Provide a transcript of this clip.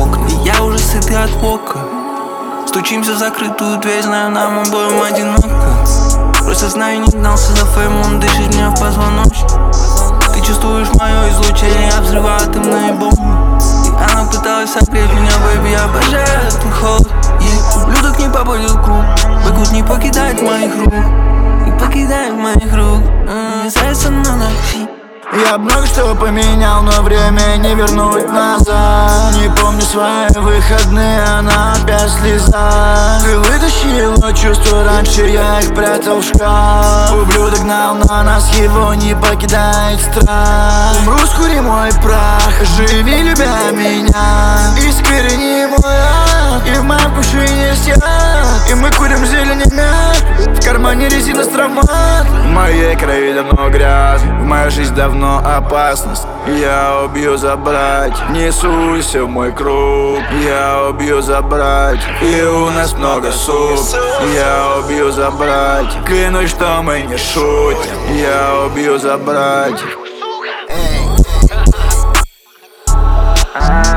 окна. Я уже сытый от вока. Стучимся в закрытую дверь, знаю, нам обоим одиноко. Просто знаю, не гнался за фейм, он дышит мне в позвоночник. Ты чувствуешь мое излучение, я взрываю атомные бомбы. И она пыталась согреть меня, бэйби, я обожаю этот холод. Ублюдок не попадет в круг, быкут не покидает моих рук. Не покидает моих рук, нравится на ночи. Я много что поменял, но время не вернуть назад. Не помню свои выходные, она опять слеза. Ты вытащила чувства, раньше я их прятал в шкаф. Ублюдок гнал на нас, его не покидает страх. Умру, скури мой прах, живи, любя меня. Искорени мой ад, и в моем кувшине есть яд. И мы курим зелень и мяк, в кармане резина с травмат. В моей крови давно грязь, в мою жизнь давно опасность. Я убью забрать, не суйся в мой круг. Я убью забрать, и у нас много суп. Я убью забрать, клянусь, что мы не шутим. Я убью забрать.